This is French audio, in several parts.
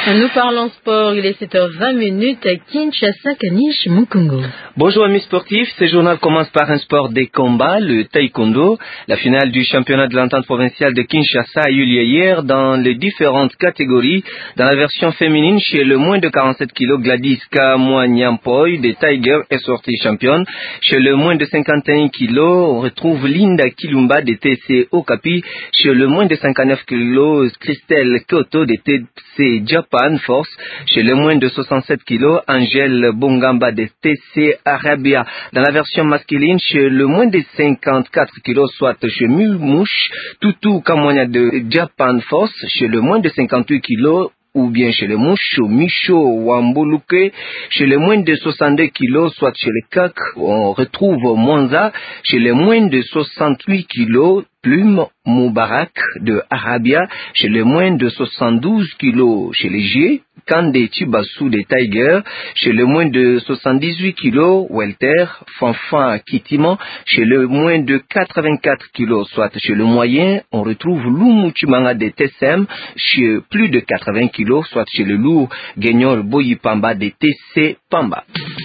Nous parlons sport, il est 7h20 à Kinshasa, Kanish, Mukongo. Bonjour amis sportifs, ce journal commence par un sport des combats, le taekwondo. La finale du championnat de l'entente provinciale de Kinshasa a eu lieu hier dans les différentes catégories. Dans la version féminine, chez le moins de 47 kg, Gladys Kamwanyampoy des Tigers est sortie championne. Chez le moins de 51 kg, on retrouve Linda Kilumba des TC Okapi. Chez le moins de 59 kg, Christelle Kyoto des TC Japan Force. Chez le moins de 67 kg, Angèle Bongamba des TC Arabia. Dans la version masculine, chez le moins de 54 kg, soit chez Mulmouche, Tutu Kamwanya de Japan Force. Chez le moins de 58 kg, ou bien chez les mouches, Micho Wamboluke. Chez les moins de 62 kg, soit chez les CAC, on retrouve Monza. Chez les moins de 68 kg, Plume Moubarak de Arabia. Chez les moins de 72 kg, chez les G, Kande Chibasu des Tigers. Chez les moins de 78 kg, Welter, Fanfan Kitiman. Chez le moins de 84 kg, soit chez le moyen, on retrouve Lumu Chimanga des TSM. Chez plus de 80 kg, soit chez le lourd, Guignol Boyipamba des TC Pamba.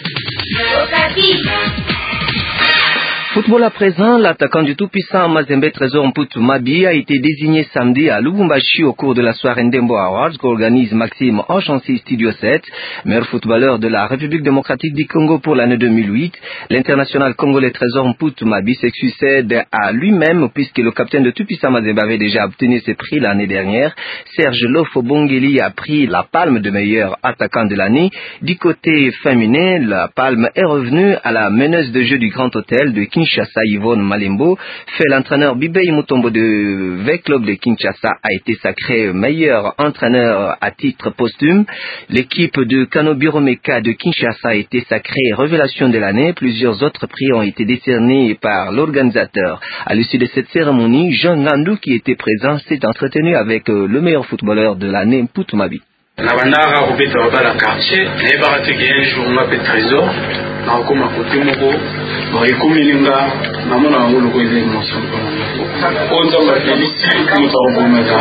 Football à présent, l'attaquant du tout-puissant Mazembe Trésor Mputu Mabi a été désigné samedi à Lubumbashi au cours de la soirée Ndembo Awards qu'organise Maxime Enchancy Studio 7, meilleur footballeur de la République démocratique du Congo pour l'année 2008. L'international congolais Trésor Mputu Mabi se succède à lui-même puisque le capitaine de tout-puissant Mazembe avait déjà obtenu ce prix l'année dernière. Serge Lofo Bongeli a pris la palme de meilleur attaquant de l'année. Du côté féminin, la palme est revenue à la meneuse de jeu du Grand Hôtel de Kinshasa, Yvonne Malembo. Fait l'entraîneur Bibei Mutombo de V-Club de Kinshasa a été sacré meilleur entraîneur à titre posthume. L'équipe de Kano Biromeka de Kinshasa a été sacrée révélation de l'année. Plusieurs autres prix ont été décernés par l'organisateur. À l'issue de cette cérémonie, Jean Ngandou, qui était présent, s'est entretenu avec le meilleur footballeur de l'année, Mputu Mabi. Nabandaka kopeta babala quartier nayebaka teke un jour nga pe trésor nakokoma kote moko baikomelinga namona yango loko eza émotion oyo nzambe apelisi moto akokomeka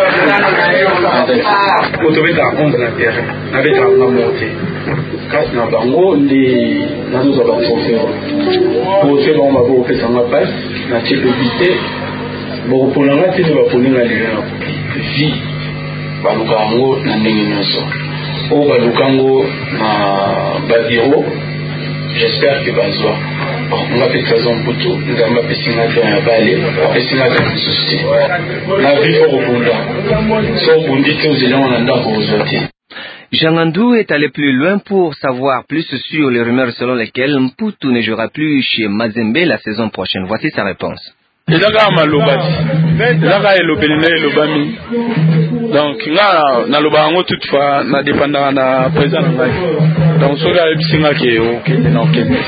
moto obetaka 11 na terrain nabetaka nga moko te kasi na bango nde nazozwa batrofe bote bango bako kopesanga passe natie pebite bokoponanga te nde baponinga lelo na vie balukango na ndenge nyonso oyo balukango na babiro. J'espère que bazwa nga pe Trésor Mputu nzambe apesinga te ya bale apesinga te mosusu na vie okobunda so obundi te ozelango na ndako ozwa te. Jean Ngandou est allé plus loin pour savoir plus sur les rumeurs selon lesquelles Mputu ne jouera plus chez Mazembe la saison prochaine. Voici sa réponse. Ezaka malobati ezaka elobeli na elobami donc nga naloba yango toutefois na dépendaka na président na ngai donc soki ayebisinga ke okende na okende.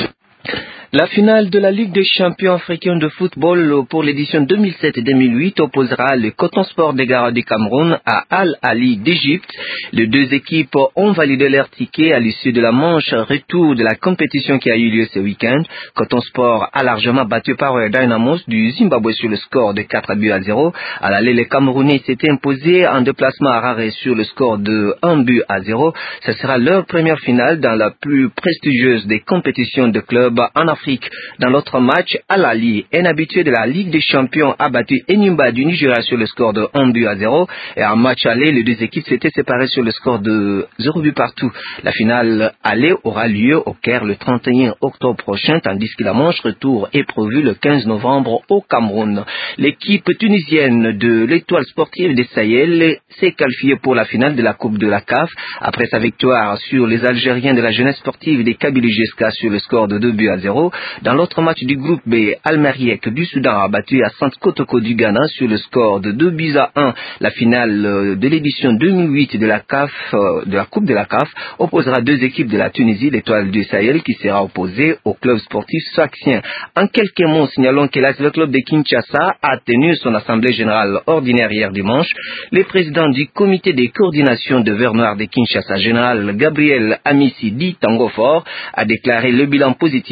La finale de la Ligue des champions africains de football pour l'édition 2007-2008 opposera le Coton Sport des Garas du Cameroun à Al Ali d'Égypte. Les deux équipes ont validé leur ticket à l'issue de la manche retour de la compétition qui a eu lieu ce week-end. Coton Sport a largement battu Power Dynamos du Zimbabwe sur le score de 4-0. À l'aller, les Camerounais s'étaient imposés en déplacement à Harare sur le score de 1-0. Ce sera leur première finale dans la plus prestigieuse des compétitions de clubs en Afrique. Dans l'autre match, Al Ali, un habitué de la Ligue des champions, a battu Enyimba du Nigeria sur le score de 1-0. Et en match aller, les deux équipes s'étaient séparées sur le score de 0 but partout. La finale aller aura lieu au Caire le 31 octobre prochain, tandis que la manche retour est prévue le 15 novembre au Cameroun. L'équipe tunisienne de l'Étoile sportive des Sahel s'est qualifiée pour la finale de la Coupe de la CAF après sa victoire sur les Algériens de la jeunesse sportive des Kabylie Jeska sur le score de 2-0. Dans l'autre match du groupe B, Almeriek du Soudan a battu à Sante Kotoko du Ghana sur le score de 2-1. La finale de l'édition 2008 de la CAF, de la Coupe de la CAF, opposera deux équipes de la Tunisie, l'Étoile du Sahel, qui sera opposée au club sportif sfaxien. En quelques mots, signalons que le club de Kinshasa a tenu son assemblée générale ordinaire hier dimanche. Le président du comité de coordination de Vert Noir de Kinshasa, général Gabriel Amissi dit Tango Fort, a déclaré le bilan positif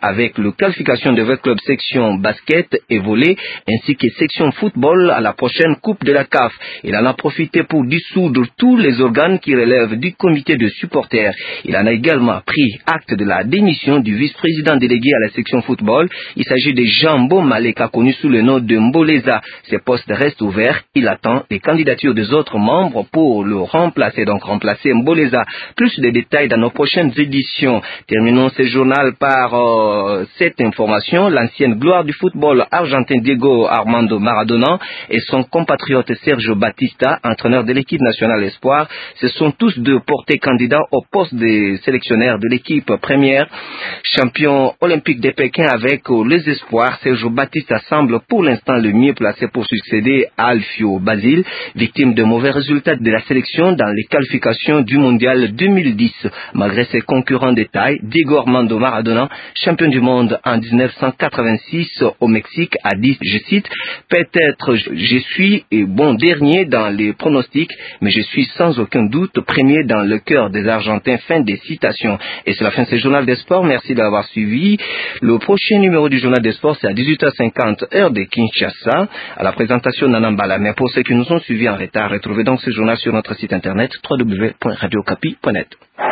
avec le qualification de 20 clubs section basket et volley ainsi que section football à la prochaine Coupe de la CAF. Il en a profité pour dissoudre tous les organes qui relèvent du comité de supporters. Il en a également pris acte de la démission du vice-président délégué à la section football. Il s'agit de Jambo Maleka, connu sous le nom de Mboleza. Ses postes restent ouverts. Il attend les candidatures des autres membres pour le remplacer, donc remplacer Mboleza. Plus de détails dans nos prochaines éditions. Terminons ce journal par cette information. L'ancienne gloire du football argentin Diego Armando Maradona et son compatriote Sergio Batista, entraîneur de l'équipe nationale Espoir, se sont tous deux portés candidats au poste de sélectionneur de l'équipe première. Champion olympique de Pékin avec les Espoirs, Sergio Batista semble pour l'instant le mieux placé pour succéder à Alfio Basile, victime de mauvais résultats de la sélection dans les qualifications du mondial 2010. Malgré ses concurrents de taille, Diego Armando Maradona, champion du monde en 1986 au Mexique, a dit, je cite, peut-être je suis bon dernier dans les pronostics, mais je suis sans aucun doute premier dans le cœur des Argentins. Fin des citations. Et c'est la fin de ce journal des sports. Merci d'avoir suivi. Le prochain numéro du journal des sports, c'est à 18h50 heure de Kinshasa, à la présentation d'Anambala. Mais pour ceux qui nous ont suivis en retard, retrouvez donc ce journal sur notre site internet www.radiocapi.net.